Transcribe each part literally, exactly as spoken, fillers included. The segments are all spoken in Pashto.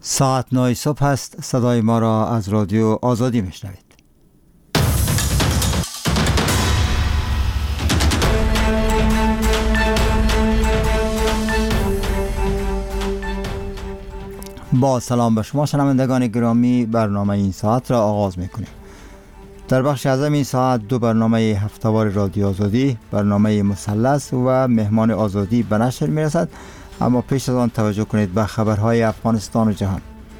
ساعت نه صبح است. صدای ما را از رادیو آزادی میشنوید. با سلام به شما شنوندگان گرامی، برنامه این ساعت را آغاز میکنیم. در بخش اعظم این ساعت دو برنامه هفته‌وار رادیو آزادی، برنامه مثلث و مهمان آزادی به نشر میرسد. اما پیش از آن توجه کنید به خبرهای افغانستان و جهان.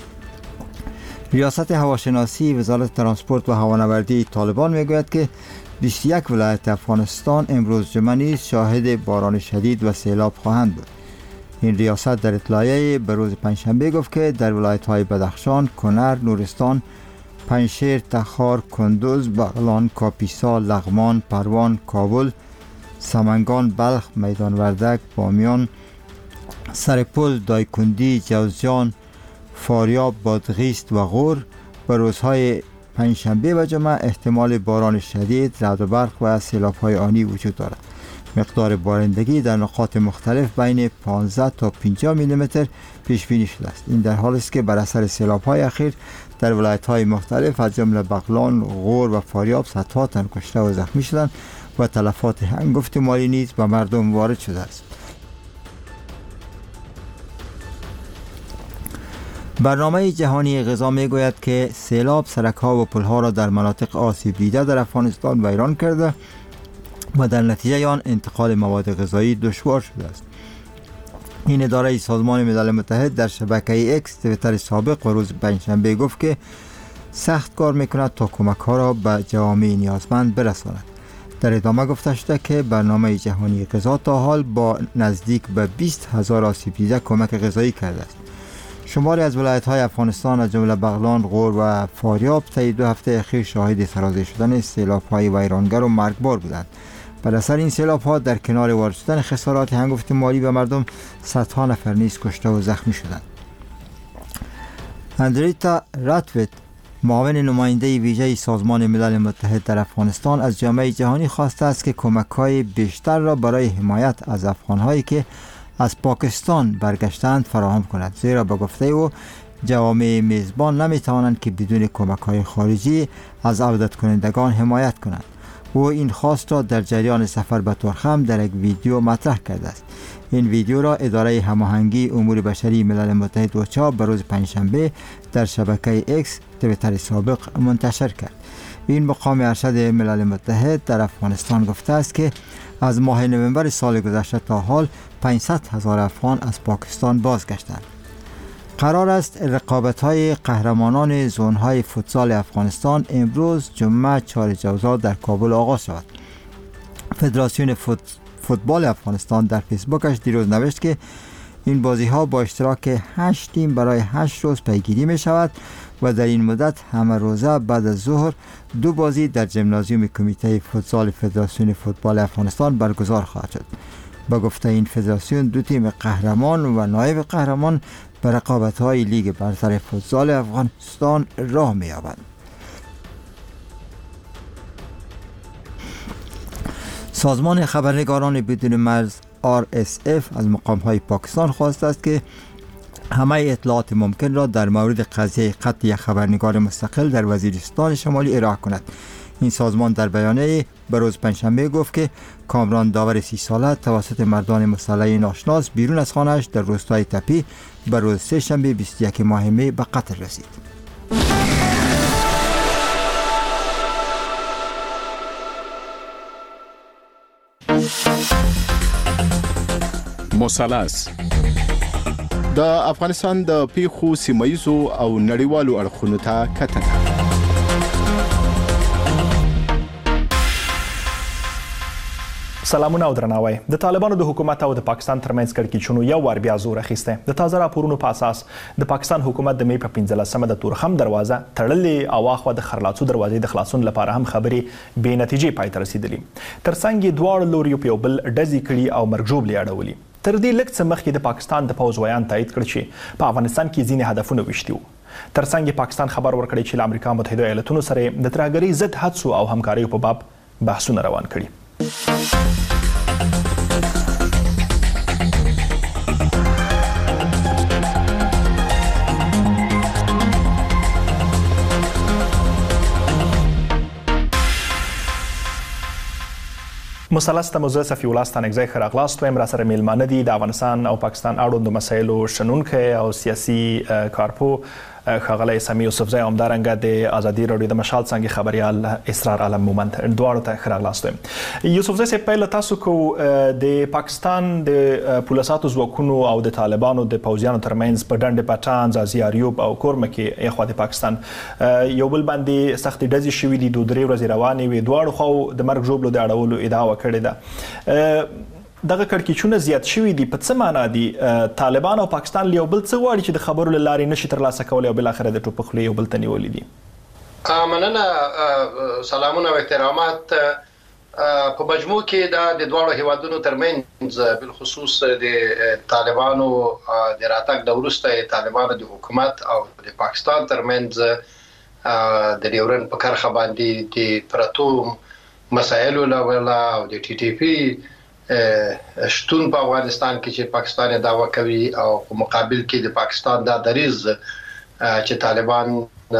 ریاست هواشناسی وزارت ترانسپورت و هوانوردی طالبان میگوید که بیست و یک ولایت افغانستان امروز جمعه نیز شاهد باران شدید و سیلاب خواهند بود. این ریاست در اطلاعیه به روز پنجشنبه گفت که در ولایت‌های بدخشان، کنر، نورستان، پنجشیر، تخار، کندوز، بغلان، کاپیسا، لغمان، پروان، کابل، سمنگان، بلخ، میدان وردک، بامیان، سرپل، دایکندی، جوزجان، فاریاب، بادغیست و غور به روزهای پنجشنبه و جمعه احتمال باران شدید، رعد و برق و سیلاب‌های آنی وجود دارد. مقدار بارندگی در نقاط مختلف بین پانزده تا پنجاه میلیمتر پیش بینی شده است. این در حالی است که بر اثر سیلاب‌های اخیر در ولایت‌های مختلف از جمله بغلان، غور و فاریاب صدها تن کشته و زخمی شدند و تلفات هنگفت مالی نیز به مردم وارد شده است. برنامه جهانی غذا میگوید که سیلاب سرک‌ها و پل‌ها را در مناطق آسیب دیده در افغانستان ویران کرده و در نتیجه آن انتقال مواد غذایی دشوار شده است. این اداره سازمان ملل متحد در شبکه اکس توییتر سابق و روز پنجشنبه گفت که سخت کار میکند تا کمک‌ها را به جوامع نیازمند برساند. در ادامه گفته شده که برنامه جهانی غذا تا حال با نزدیک به بیست هزار آسیب دیده کمک غذایی کرده است. شماری از ولایت‌های افغانستان از جمله بغلان، غور و فاریاب طی دو هفته اخیر شاهد سرازیر شدن سیلاب‌های ویرانگر و مرگبار بودند. بر اثر این سیلاب‌ها در کنار وارد شدن خسارات هنگفت مالی به مردم، صدها نفر نیز کشته و زخمی شدند. اندریتا راتویت، معاون نماینده ویژه سازمان ملل متحد در افغانستان، از جامعه جهانی خواسته است که کمک‌های بیشتر را برای حمایت از افغان‌هایی که از پاکستان برگشتند فراهم کند، زیرا به گفته او جوامع میزبان نمی‌توانند که بدون کمک‌های خارجی از عودت کنندگان حمایت کنند. او این خواست را در جریان سفر به ترخم در یک ویدیو مطرح کرده است. این ویدیو را اداره هماهنگی امور بشری ملل متحد اوچا به روز پنجشنبه در شبکه اکس توییتر سابق منتشر کرد. این مقام ارشد ملل متحد در افغانستان گفته است که از ماه نوامبر سال گذشته تا حال پانصد هزار افغان از پاکستان بازگشتند. قرار است رقابت‌های قهرمانان زون‌های فوتسال افغانستان امروز جمعه چهار جوزا در کابل آغاز شود. فدراسیون فوت... فوتبال افغانستان در فیسبوکش دیروز نوشت که این بازی‌ها با اشتراک هشت تیم برای هشت روز پیگیری می‌شود و در این مدت همه روزه بعد از ظهر دو بازی در ژیمنازیوم کمیته فوتسال فدراسیون فوتبال افغانستان برگزار خواهد شد. با گفته این فدراسیون دو تیم قهرمان و نایب قهرمان به رقابت‌های لیگ برتر فوتسال افغانستان راه می‌یابند. سازمان خبرنگاران بدون مرز آر اس اف از مقام‌های پاکستان خواسته است که همه اطلاعات ممکن را در مورد قضیه قتل یک خبرنگار مستقل در وزیرستان شمالی ارائه کند. این سازمان در بیانیه به روز پنجشنبه گفت که کامران داور سی ساله توسط مردان مسلح ناشناس بیرون از خانه‌اش در روستای تپی به روز سه شنبه بیست و یک ماه می به قتل رسید. مثلث د افغانستان د پیښو سیمایي او نړیوالو اړخونو ته کتنه. سلامونه او درناوی. د طالبانو د حکومت او د پاکستان ترمنځ کړکېچونو یو وار بیا زور اخیسته. د تازه راپورونو په اساس د پاکستان حکومت د می په پنځلسمه د تورخم دروازه تړلې او اخوا د خرلاڅو دروازې د خلاصون لپاره هم خبرې بې نتیجې پای ته رسیدلې. ترڅنګ دواړو لوریو په یو بل ډزې کړي او مرګ ژوبلې اړولي. تر دې لږ څه مخکې د پاکستان د پوځ ویان تایید کړ چې په افغانستان کې ځینې هدفونه وشتي وو. ترڅنګ پاکستان خبر ورکړی چې له امریکا متحده ایالاتونو سره د ترهګرۍ ضد هڅو او همکاریو په باب بحثونه روان کړي. مثلث ته موزه صفي الله ستانکزی ښه راغلاست وایم. راسره میلمانه دي د افغانستان او پاکستان اړوندو مسایلو شنونکی او سیاسي کارپو ښاغلی سمیع یوسفزی او همدارنګه د ازادي راډیو د مشال څانګې خبریال اسرار عالم مومند دواړو ته ښه راغلاست وایم. یوسفزی صاحب پیل تاسو کو د پاکستان د پولیساتو ځواکونو او د طالبانو د پوځیانو ترمنځ په ډنډ پټان ځاځي اریوب او کورمه کې یخوا د پاکستان یو بل باندې سختې ډزې شوي دي، دوه درې ورځې روانې وې، دواړو خواو د مرګ ژوبلو د اړولو ادعا وکړې ده. دغه کړکېچونه زیات شوي دي، په څه معنا دي؟ طالبان او پاکستان له یو بل څه غواړي چې د خبرو له لارې نشي ترلاسه کولی او بالاخره د ټوپک خولې یو بل ته نیولي دي؟ مننه، سلامونه او احترامات. په مجموع کې دا د دواړو هیوادونو ترمنځ بالخصوص د طالبانو د راتګ د وروسته طالبانو د حکومت او د پاکستان ترمنځ د ډیورن په کرښه باندې د پرتو مسایلو له او د ټي ټي پی شتون په افغانستان کې چې پاکستان دعوا کوي او په مقابل کې د پاکستان دا دریز چې طالبان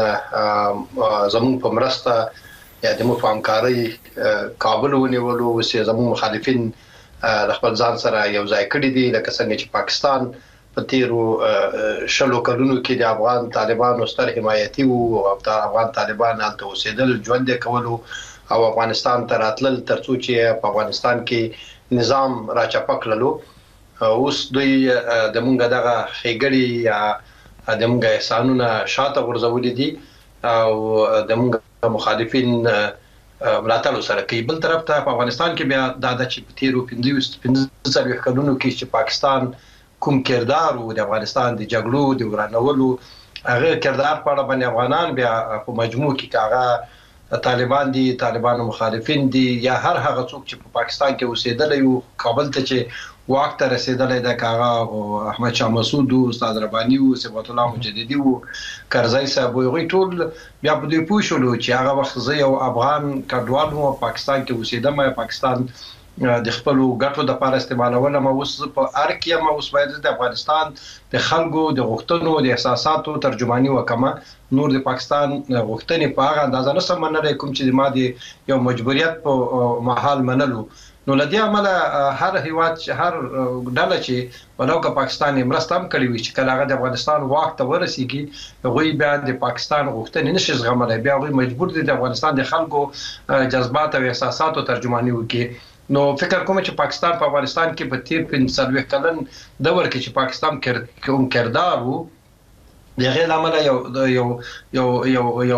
زموږ په مرسته یا د مو په همکارۍ کابل ونیولو چې زموږ مخالفین خپل ځان سره یو ځای کړي دي، لکه څنګه چې پاکستان په تیرو شلو کلونو کې د افغان طالبانو ستر حمایتي وو او د افغان طالبان هلته اوسېدل، ژوند کولو او افغانستان ته راتلل ترڅو چې په افغانستان کې نظام را چپکللو. اوس دوی د مونږ دغه خېګړی یا د مونږ احسانونه شاته غورځولې دي او د مونږ مخالفین ملاتړ سره کوي. بل طرف ته په افغانستان کې بیا دا د چې په تیرو پنځه څلوېښت کلونو کې چې پاکستان کوم کردار او د افغانستان د جګړو د ورانولو هغه کردار په اړه باندې افغانان بیا په مجموع کې کاغه طالبان دي، طالبانو مخالفین دي یا هر هغه څوک چې په پاکستان کې اوسېدلی او کابل ته چې واک ته رسېدلی دی، کاغه احمد شاه مسعود او استاد رباني او صبغت الله مجددي او کرزی صاحب، هغوی ټول بیا په دوی پوه شولو چې هغه وخت زه یو افغان کډوال وم، پاکستان کې اوسېدم، پاکستان د خپل ګټو د لپاره استعمالولم، اوس په هر کې یم، اوس باید د افغانستان د خلکو د غوښتنو د احساساتو ترجماني وکړم. نور د پاکستان غوښتنې په هغه اندازه نشم منلی کوم چې ما د یو مجبوریت په محال منلو. نو له دې امله هر هیواد هر ډله چې ولو که پاکستان یې مرسته هم کړې وي چې کله هغه د افغانستان واک ته ورسېږي هغوی بیا د پاکستان غوښتنې نشي زغملی، بیا هغوی مجبور دي د افغانستان د خلکو جذبات او احساساتو ترجماني وکړي. نو فکر کوم چې پاکستان په افغانستان کې په تیر پنځه څلوېښت کلن دور کې چې پاکستان کوم کردار وو د هغې له امله یو یو یو یو یو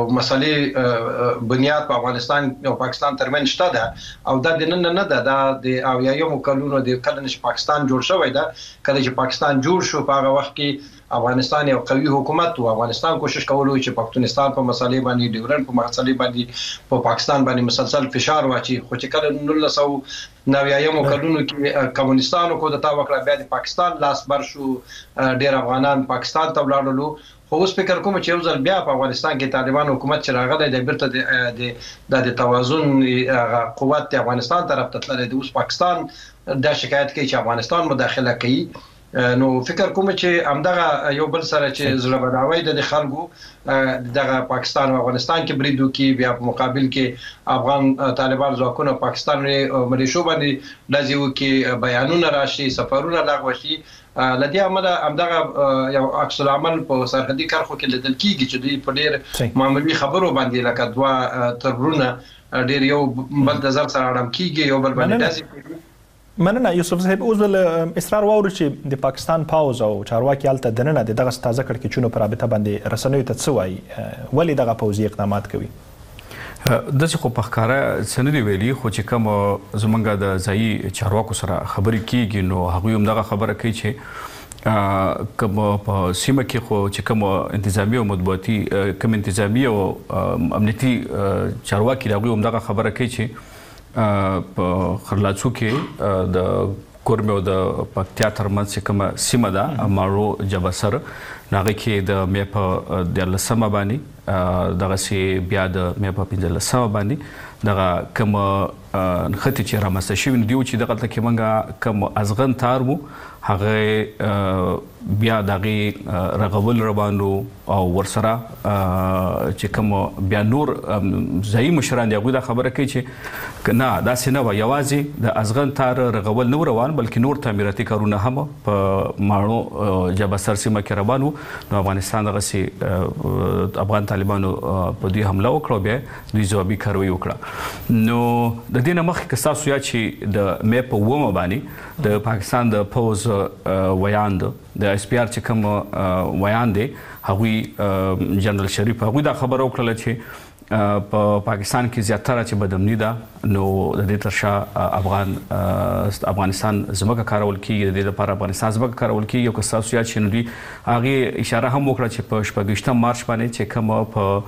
مسلې بنیاد په افغانستان او پاکستان ترمنځ شته ده او دا د نن نه ده، دا د اویایمو کلونو د کله نه چې پاکستان جوړ شوی ده. کله چې پاکستان جوړ شو په هغه وخت کې افغانستان یو قوي حکومت و، افغانستان کوشش کولو چې پښتونستان په مسلې باندې ډیورن په مسلې باندې په پاکستان باندې مسلسل فشار واچي، خو چې کله نولس سوه نویایمو کلونو کې کمونستانو کو د تا وکړه بیا د پاکستان لاس بر شو، ډیر افغانان پاکستان ته ولاړلو. خو اوس فکر کوم چې یو ځل بیا په افغانستان کې طالبان حکومت چې راغلی دی بیرته د توازن قوت د افغانستان طرف ته تللی دی. اوس پاکستان دا شکایت کوي چې افغانستان مداخله کوي. نو فکر کوم چې همدغه یو بل سره چې زړه بداوی د خلکو دغه پاکستان او افغانستان کې برید وکړي، بیا په مقابل کې افغان طالبان ځواکونه پاکستان ملیشو باندې ډزې وکړي، بیانونه راشي، سفرونه لغوه شي. له دې امله همدغه یو عکس العمل په سرحدي کرښو کې لیدل کېږي چې دوی په ډېر معمولي خبرو باندې لکه دوه ترورونه ډېر یو بل د ځان سره اړم کېږي، یو بل باندې ډزې کوي. مننه یوسف صاحب. اوس بل اصرار واورو چې د پاکستان پاوز او چارواکي هلته دننه د دغه تازه کړکېچونو په رابطه باندې رسنیو ته څه وایي؟ ولې دغه پوځي اقدامات کوي؟ داسې خو په ښکاره څه نه دي ویلي، خو چې کوم زموږ د ځایي چارواکو سره خبرې کېږي نو هغوی هم دغه خبره کوي چې کوم په سیمه کې خو چې کوم انتظامي او مطبوعاتي کوم انتظامي او امنیتي چارواکي دي هغوی هم دغه خبره کوي چې په خرلاڅو کې د کورمه او د پکتیا ترمنځ چې کومه سیمه ده مارو جبسر هغه کې د مې په دیارلسمه باندې دغسې بیا د مې په پنځلسمه باندې دغه کوم نختی چې رامسته شوي نو دیو چې دغه کې منګه کم ازغن تار وو هغه بیا دغه رغول روانو او ورسره چې کوم بیا نور ځای مشران دی غوډه خبره کوي چې نه دا سينه و یوازې د ازغن تار رغول نو روان بلکې نور تعمیراتي کارونه هم په ماړو جبسر سیمه کې روانو نو افغانستان دغه سي افغان طالبانو په دوی حمله وکړه بیا دوی ځوابي کاروي وکړه نو د دې نه مخکې که تاسو یا چې د مې په ومه باندې د پاکستان د پوز ویاند د اس پی ار چې کوم ویان دی هغوی جنرال شریف هغوی دا خبره وکړه چې په پاکستان کې زیاتره چې بدامني ده نو د دې ترشا افغان افغانستان زموږه کارول کیږي د دې لپاره افغانستان زموږه کارول کیږي او که تاسو یاد شئ نو دوی هغه اشاره هم وکړه چې په شپږشتم مارچ باندې چې کوم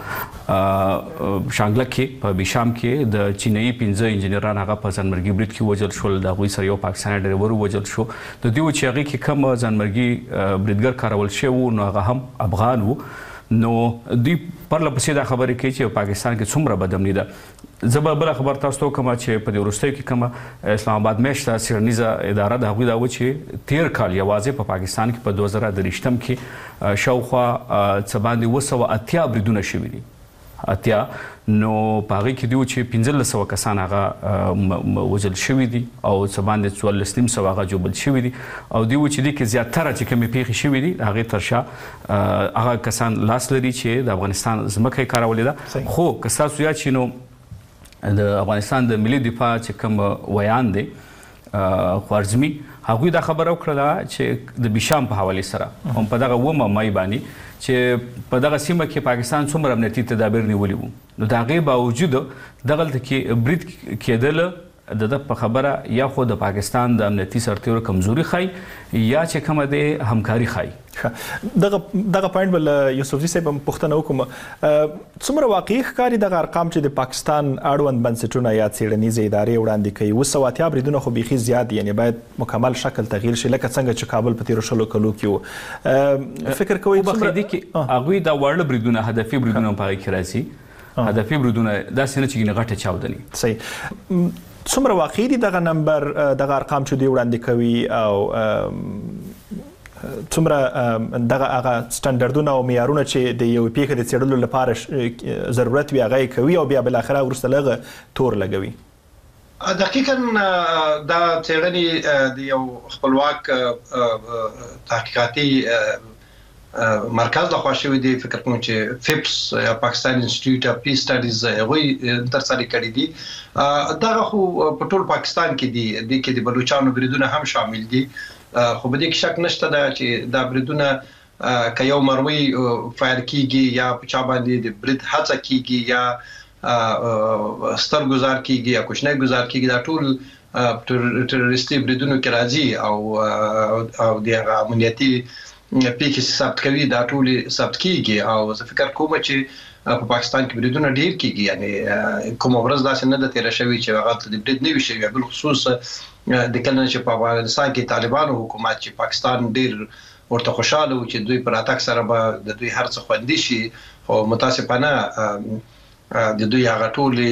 په شانګله کې په بیشام کې د چینایي پنځه انجنیران هغه په ځانمرګي برید کې وژل شول د هغوی سره یو پاکستاني ډریور وژل شو د دوی چې هغه کې کوم ځانمرګي بریدګر کارول شوی نو هغه هم افغان وو نو دوی پرله پسې دا خبرې کوي چې پاکستان کې څومره بدامني ده زه به بله خبر تاسو ته وکړم چې په دې وروستیو کې کومه اسلام آباد میشته څېړنیزه اداره د هغوی دا و چې تېر کال یوازې په پاکستان کې په دوه زره درویشتم کې شاوخوا څه باندې اوه سوه اتیا بریدونه شوي دي اتیا نو په هغې کې دوی چې پنځلس سوه کسان هغه وژل شوي دي او څه باندې څوارلس نیم سوه هغه ژوبل شوي دي او دوی چې دې کې زیاتره چې کومې پیښې شوي دي د هغې تر شا هغه کسان لاس لري چې د افغانستان ځمکه یې کارولې ده خو که ستاسو یاد شي نو د افغانستان د ملي دفاع چې کوم ویان دی خوارزمي هغوی دا خبره وکړله چې د بیشام په حوالې سره هم په دغه اوومه مای باندې چې په دغه سیمه کې پاکستان څومره امنیتي تدابیر نیولي وو نو د هغې باوجود دغلته کې برید کېدله د ده په خبره یا خو د پاکستان د امنیتي سرتېرو کمزوري ښایي یا چې کومه د همکاري ښایي دغه دغه پوینټ بل یوسفزي صاحب هم پوښتنه وکړم څومره واقعي ښکاري دغه ارقام چې د پاکستان اړوند بنسټونه یا څېړنیزې ادارې وړاندې کوي اوه سوه اتیا بریدونه خو بیخي زیات دي یعنې باید مکمل شکل تغییر شي لکه څنګه چې کابل په تېرو شلو کلو کې و فکر کوئ دې کې هغوی دا واړه بریدونه هدفي بریدونه هم په هغې کې راځي هدفي بریدونه داسې نه چې ګینې غټه چاودنې صحیح څومره واقعي دي دغه نمبر دغه ارقام چې دوی وړاندې کوي او څومره دغه هغه سټنډرډونه او معیارونه چې د یو پیښې د څېړلو لپاره ضرورت وي هغه یې کوي او بیا بالاخره وروسته له هغه تور لګوي دقیقاً دا څېړنې د یو خپلواک تحقیقاتي مرکز لخوا شوی دی فکر کوم چې فیپس یا پاکستان انسټیټیوټ اف پیس سټډیز هغوی ترسره کړي دي دغه خو په ټول پاکستان کې دي د کې د بلوچستان بریدونه هم شامل دي خو به دې کې شک نشته دا چې دا بریدونه که یو مروي فایر کیږي یا په چا باندې د برید هڅه کیږي یا ستر گزار کیږي یا کوچنی گزار کیږي دا ټول ټروریستي بریدونو کې راځي او او د امنیتي پیښې ثبت کوي دا ټول ثبت کیږي او زه فکر کوم چې په پاکستان کې بریدونه ډیر کیږي یعنی کوم ورځ داسې نه ده تیره شوې چې هغه د برید نه وي شوی بل خصوص د کله چې په افغانستان کې طالبانو حکومت چې پاکستان ډیر ورته خوشاله و چې دوی پر اتاک سره به د دوی هر څه خوندي شي خو متاسفانه د دوی هغه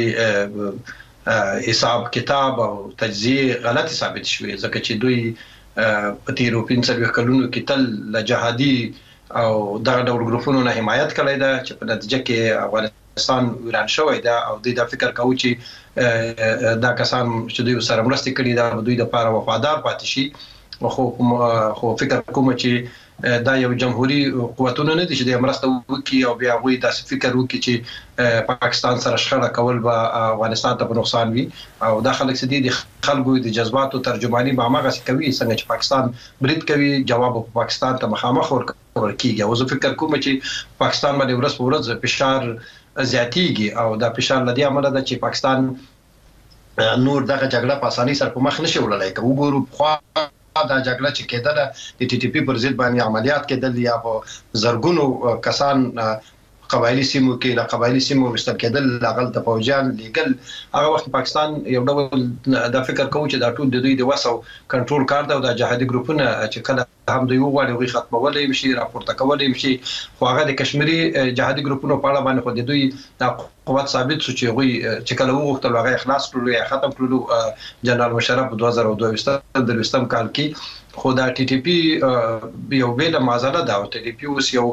ټول حساب کتاب او تجزیه غلط ثابت شوې ځکه چې دوی په تیرو پنځه کلونو کې تل له جهادي او دغه ډول ګروپونو نه حمایت کړی ده چې په نتیجه کې افغانستان ویران شوی ده او دوی دا فکر کوي چې دا کسان چې دوی سره مرسته کړي ده دوی لپاره وفادار پاتې شي خو خو فکر کوم چې دا یو جمهوریت قوتونه نه دي چې د مرسته وکړي او بیا غوي داسې فکر وکړي چې پاکستان سره شخړه کول به افغانستان ته په نقصان وي او دا خلک چې دي خلکو د جذباتو ترجمانی به هغه کوي څنګه چې پاکستان برید کوي جواب په پاکستان ته مخامخ ورکیږي او زه فکر کوم چې پاکستان باندې ورځ په ورځ فشار زیاتیږي او دا فشار لدی عمله ده چې پاکستان نور دغه جګړه په اسانۍ سره په مخ نشي وړلای که وګورو خو دا جګړه چې کېدله د ټي ټي پی پر ضد باندې عملیات کېدل یا په زرګونو کسان قبایلی سیمو کې له قبایلی سیمو مستل کېدل لاغل د فوجان لیګل هغه وخت پاکستان یو ډول دا فکر کوي چې دا ټول د دوی د وسو کنټرول کار دا د جهادي ګروپونه چې کله هم د یو غوړي ختمولې شي راپورته کولې شي خو هغه د کشمیري جهادي ګروپونو په اړه باندې خو د دوی د قوت ثابت شو چې غوي چې کله وغوښتل هغه اخلاص کړو یا ختم کړو جنرال مشرف په دوه زره دوه کال کې خو دا ټي ټي پی یو بیل مازاله دا او ټي ټي پی اوس یو